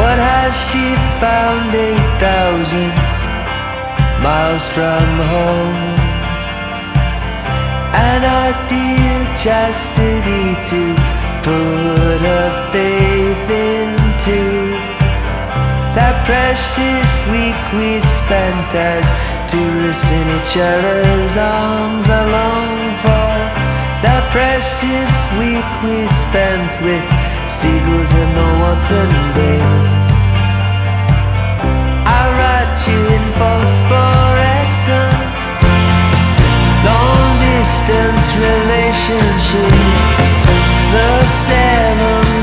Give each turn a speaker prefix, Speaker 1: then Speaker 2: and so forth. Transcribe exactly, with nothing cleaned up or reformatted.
Speaker 1: What has she found eight thousand miles from home? An ideal chastity to put her faith into. That precious week we spent as tourists in each other's arms I long for. That precious week we spent with seagulls in the Watson Bay. I write you in phosphorescent, long distance relationship. The seven